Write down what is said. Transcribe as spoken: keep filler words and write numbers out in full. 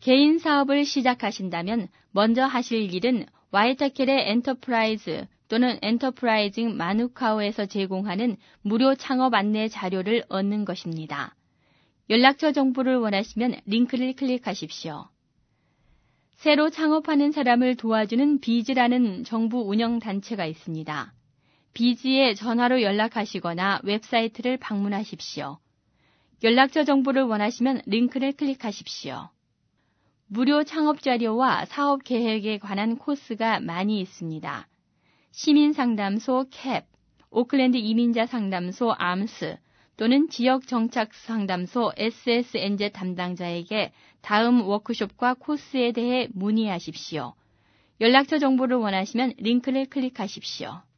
개인 사업을 시작하신다면 먼저 하실 일은 와이타켈의 엔터프라이즈 또는 엔터프라이징 마누카오에서 제공하는 무료 창업 안내 자료를 얻는 것입니다. 연락처 정보를 원하시면 링크를 클릭하십시오. 새로 창업하는 사람을 도와주는 비즈라는 정부 운영 단체가 있습니다. 비즈에 전화로 연락하시거나 웹사이트를 방문하십시오. 연락처 정보를 원하시면 링크를 클릭하십시오. 무료 창업 자료와 사업 계획에 관한 코스가 많이 있습니다. 시민상담소 캡, 오클랜드 이민자 상담소 암스 또는 지역 정착 상담소 에스에스엔지 담당자에게 다음 워크숍과 코스에 대해 문의하십시오. 연락처 정보를 원하시면 링크를 클릭하십시오.